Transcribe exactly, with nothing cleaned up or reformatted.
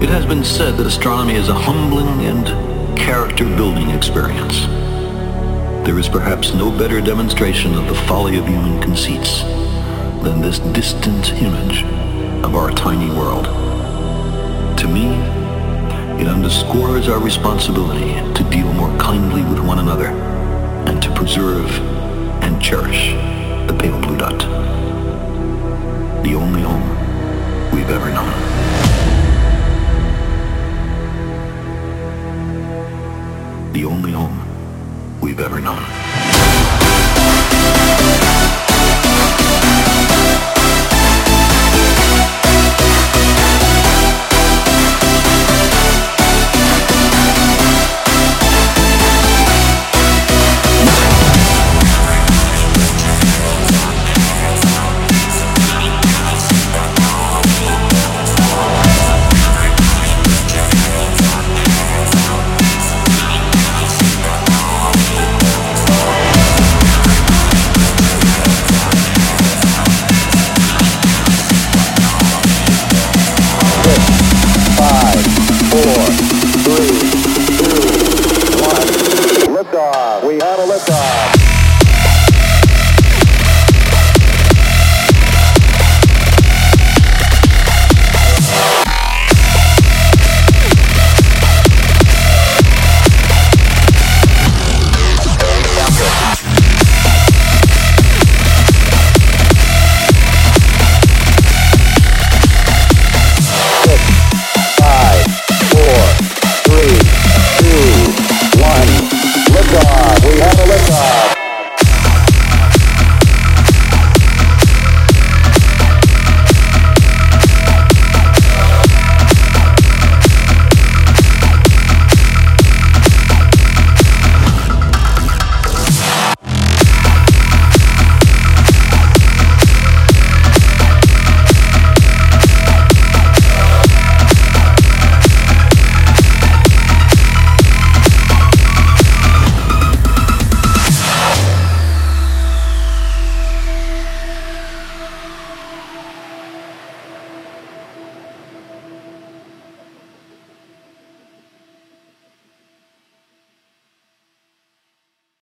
It has been said that astronomy is a humbling and character-building experience. There is perhaps no better demonstration of the folly of human conceits than this distant image of our tiny world. To me, it underscores our responsibility to deal more kindly with one another and to preserve and cherish the pale blue dot, the only home we've ever known. The only home we've ever known.